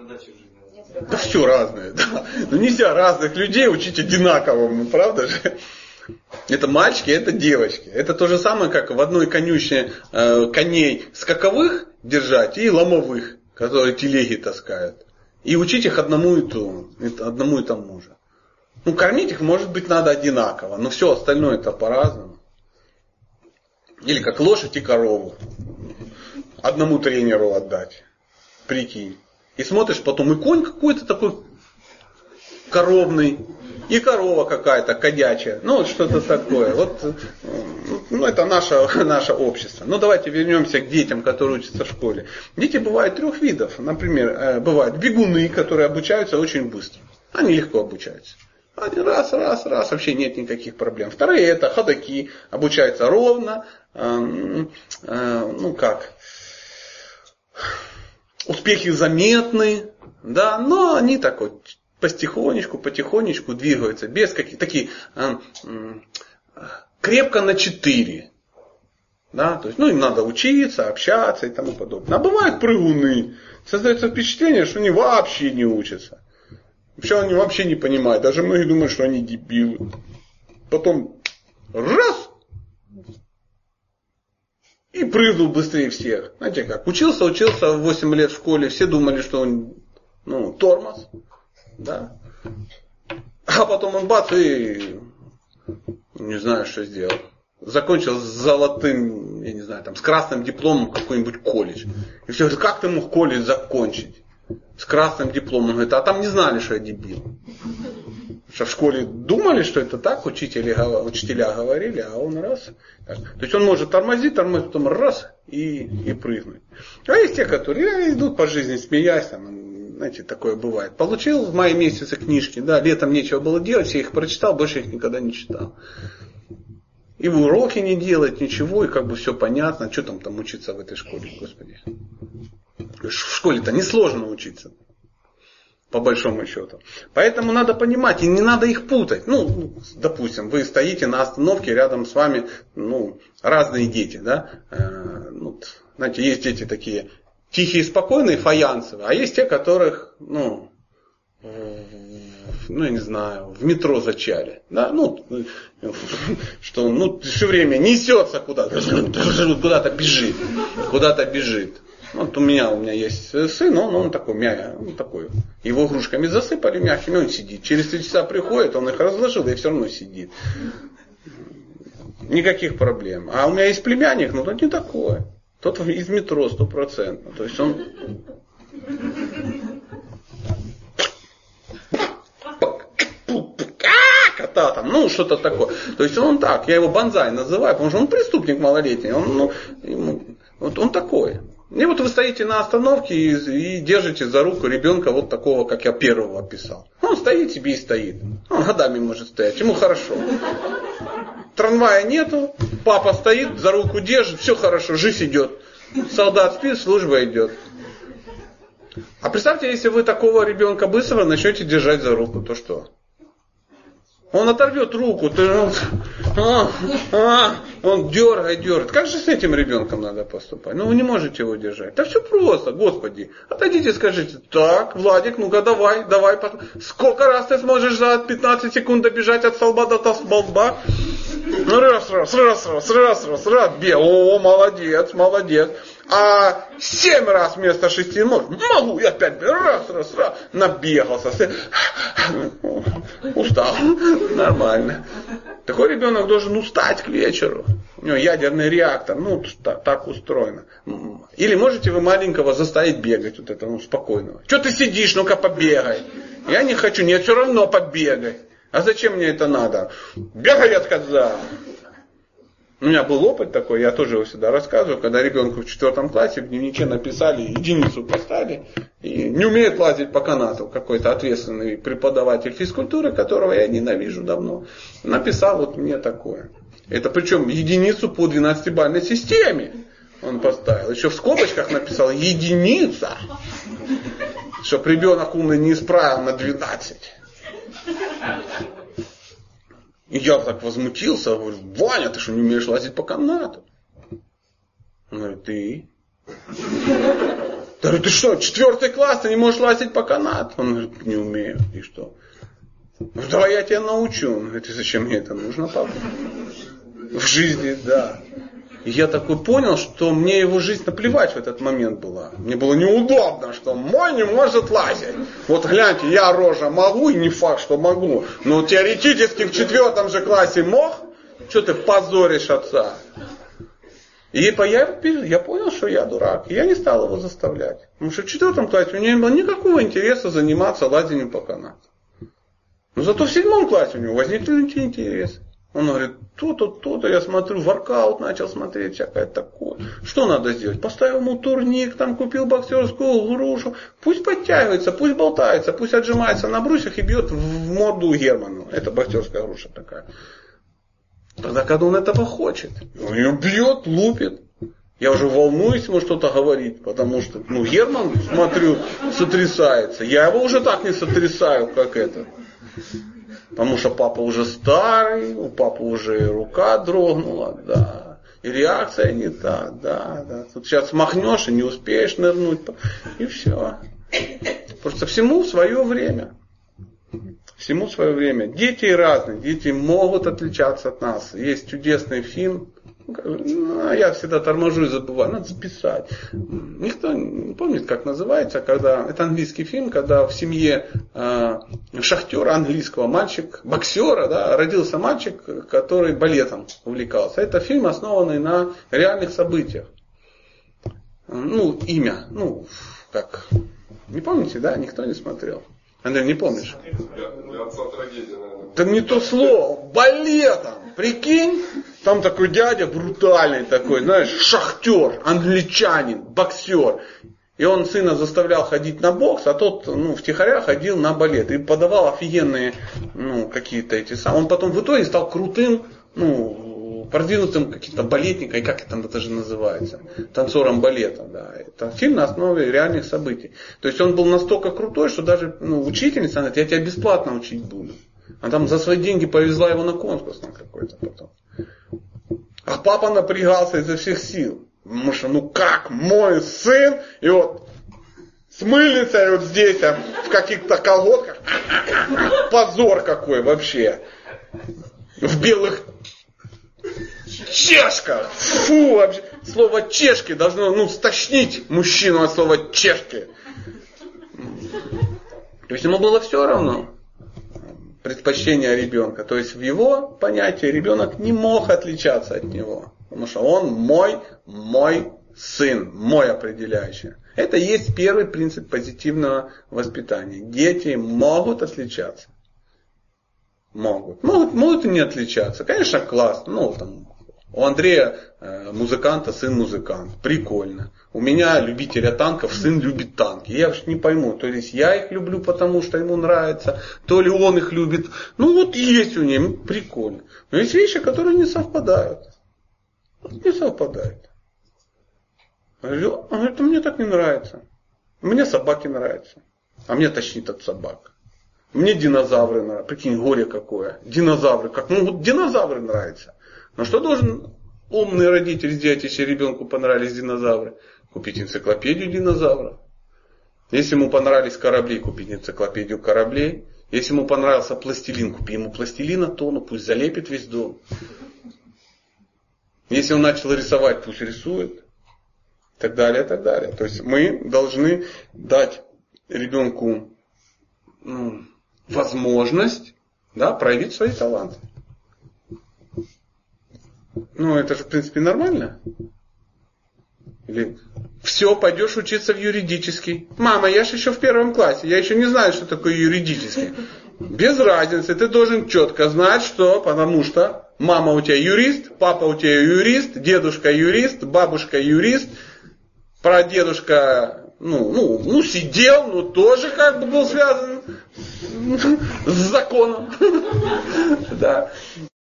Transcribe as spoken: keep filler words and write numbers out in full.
задачи в жизни? Да все разное, да. Но нельзя разных людей учить одинаковому, правда же? Это мальчики, это девочки. Это то же самое, как в одной конюшне э, коней скаковых держать и ломовых, которые телеги таскают. И учить их одному и тому, одному и тому же. Ну, кормить их, может быть, надо одинаково, но все остальное это по-разному. Или как лошадь и корову. Одному тренеру отдать. Прикинь. И смотришь потом, и конь какой-то такой коровный, и корова какая-то кодячая. Ну, вот что-то такое. Вот, ну, это наше, наше общество. Ну, давайте вернемся к детям, которые учатся в школе. Дети бывают трех видов. Например, бывают бегуны, которые обучаются очень быстро. Они легко обучаются. Они раз, раз, раз, вообще нет никаких проблем. Вторые это ходоки, обучаются ровно, э, э, ну как, успехи заметны, да, но они так вот потихонечку, потихонечку двигаются, без каких такие э, э, крепко на четыре. Да, то есть, ну, им надо учиться, общаться и тому подобное. А бывают прыгуны. Создается впечатление, что они вообще не учатся. Вообще они вообще не понимают. Даже многие думают, что они дебилы. Потом раз и прыгнул быстрее всех. Знаете как? Учился, учился восемь лет в школе. Все думали, что он ну, тормоз. Да. А потом он бац и не знаю, что сделал. Закончил с золотым, я не знаю, там, с красным дипломом какой-нибудь колледж. И все говорят, как ты мог колледж закончить? С красным дипломом. Он говорит, а там не знали, что я дебил. Что в школе думали, что это так, учители, учителя говорили, а он раз. Так. То есть он может тормозить, тормозить, потом раз и, и прыгнуть. А есть те, которые идут по жизни, смеясь, там, знаете, такое бывает. Получил в мае месяце книжки, да, летом нечего было делать, я их прочитал, больше их никогда не читал. И уроки не делать, ничего, и как бы все понятно. Что там там учиться в этой школе, господи. В школе-то несложно учиться, по большому счету. Поэтому надо понимать, и не надо их путать. Ну, допустим, вы стоите на остановке, рядом с вами ну, разные дети. Да? Э, ну, знаете, есть дети такие тихие, спокойные, фаянсовые, а есть те, которых, ну, ну, я не знаю, в метро зачали. Да? Ну, что он ну, все время несется куда-то, куда-то бежит, куда-то бежит. Вот у меня, у меня есть сын, он, он такой, мя, он такой. Его игрушками засыпали мягкими, он сидит. Через три часа приходит, он их разложил и все равно сидит. Никаких проблем. А у меня есть племянник, но тот не такой. Тот из метро стопроцентно. То есть он... Кота там, ну что-то такое. То есть он так, я его бонзай называю, потому что он преступник малолетний. Он, ну, ему, вот он такой. И вот вы стоите на остановке и, и держите за руку ребенка вот такого, как я первого описал. Он стоит себе и стоит. Он годами может стоять, ему хорошо. Трамвая нету, папа стоит, за руку держит, все хорошо, жизнь идет. Солдат спит, служба идет. А представьте, если вы такого ребенка быстро начнете держать за руку, то что? Он оторвет руку, ты, он, а, а, он дергает, дергает. Как же с этим ребенком надо поступать? Ну вы не можете его держать. Да все просто, Господи. Отойдите, скажите, так, Владик, ну-ка давай, давай. Сколько раз ты сможешь за пятнадцать секунд добежать от столба до столба? Раз, раз, раз, раз, раз, раз, раз, бе, о, молодец, молодец. А семь раз вместо шести можешь? Могу, я опять раз, раз, раз, набегался. Устал. Нормально. Такой ребенок должен устать к вечеру. У него ядерный реактор. Ну, так, так устроено. Или можете вы маленького заставить бегать, вот этого ну, спокойного. Что ты сидишь, ну-ка побегай. Я не хочу, нет, все равно побегай. А зачем мне это надо? Бегай, я сказал. У меня был опыт такой, я тоже его всегда рассказываю, когда ребенку в четвертом классе в дневнике написали, единицу поставили, и не умеет лазить по канату, какой-то ответственный преподаватель физкультуры, которого я ненавижу давно, написал вот мне такое. Это причем единицу по двенадцатибалльной системе он поставил. Еще в скобочках написал единица, чтобы ребенок умный не исправил на двенадцать. И я так возмутился, говорю, Ваня, ты что, не умеешь лазить по канату? Он говорит, ты? Я говорю, ты что, четвертый класс, ты не можешь лазить по канату? Он говорит, не умею. И что? Ну, давай я тебя научу. Он говорит, и зачем мне это нужно, папа? В жизни, да. И я такой понял, что мне его жизнь наплевать в этот момент была. Мне было неудобно, что мой не может лазить. Вот гляньте, я рожа могу, и не факт, что могу. Но теоретически в четвертом же классе мог. Что ты позоришь отца? И я, я понял, что я дурак. И я не стал его заставлять. Потому что в четвертом классе у него не было никакого интереса заниматься лазанием по канату. Но зато в седьмом классе у него возникли интересы. Он говорит, то-то, то-то, я смотрю, воркаут начал смотреть, всякое такое. Что надо сделать? Поставил ему турник, там купил боксерскую грушу. Пусть подтягивается, пусть болтается, пусть отжимается на брусьях и бьет в морду Герману. Это боксерская груша такая. Тогда, когда он этого хочет, он ее бьет, лупит. Я уже волнуюсь ему что-то говорить, потому что, ну, Герман, смотрю, сотрясается. Я его уже так не сотрясаю, как это. Потому что папа уже старый, у папы уже рука дрогнула, да. И реакция не та, да, да. Тут сейчас махнешь и не успеешь нырнуть. И все. Просто всему свое время. Всему свое время. Дети разные, дети могут отличаться от нас. Есть чудесный фильм. Ну, я всегда торможу и забываю, надо записать. Никто не помнит, как называется, когда это английский фильм, когда в семье э, шахтера английского, мальчик, боксера, да, родился мальчик, который балетом увлекался. Это фильм, основанный на реальных событиях. Ну, имя, ну, как, не помните, да, никто не смотрел. Андрей, не помнишь? Для отца трагедия, наверное. Да не то слово, балетом, прикинь. Там такой дядя брутальный такой, знаешь, шахтер, англичанин, боксер. И он сына заставлял ходить на бокс, а тот, ну, втихаря ходил на балет. И подавал офигенные, ну, какие-то эти самые. Он потом в итоге стал крутым, ну, продвинутым каким-то балетником, и как это даже называется, танцором балета. Да. Это фильм на основе реальных событий. То есть он был настолько крутой, что даже, ну, учительница говорит, я тебя бесплатно учить буду. А там за свои деньги повезла его на конкурс на какой-то потом. А папа напрягался изо всех сил. Потому что, ну как мой сын, и вот смылится и вот здесь, а, в каких-то колодках. Позор какой вообще. В белых чешках. Фу, вообще. Слово чешки должно, ну, стошнить мужчину от слова чешки. То есть ему было все равно. Предпочтение ребенка. То есть в его понятии ребенок не мог отличаться от него. Потому что он мой, мой сын, мой определяющий. Это и есть первый принцип позитивного воспитания. Дети могут отличаться. Могут. Могут, могут и не отличаться. Конечно, классно. Ну, там, у Андрея э, музыканта сын музыкант. Прикольно. У меня любителя танков сын любит танки. Я уж не пойму. То есть я их люблю, потому что ему нравится. То ли он их любит. Ну вот есть у него. Прикольно. Но есть вещи, которые не совпадают. Не совпадают. Он говорит, а мне так не нравится. Мне собаки нравятся. А мне тошнит от собак. Мне динозавры нравятся. Прикинь, горе какое. Динозавры. Как? Ну вот динозавры нравятся. Но что должен умный родитель сделать, если ребенку понравились динозавры? Купить энциклопедию динозавров. Если ему понравились корабли, купить энциклопедию кораблей. Если ему понравился пластилин, купи ему пластилина тонну, пусть залепит весь дом. Если он начал рисовать, пусть рисует. И так далее, и так далее. То есть мы должны дать ребенку, ну, возможность, да, проявить свои таланты. Ну, это же, в принципе, нормально. Или все, пойдешь учиться в юридический. Мама, я же еще в первом классе, я еще не знаю, что такое юридический. Без разницы, ты должен четко знать, что, потому что мама у тебя юрист, папа у тебя юрист, дедушка юрист, бабушка юрист, прадедушка, ну, ну, ну, сидел, но тоже как бы был связан с законом. Да.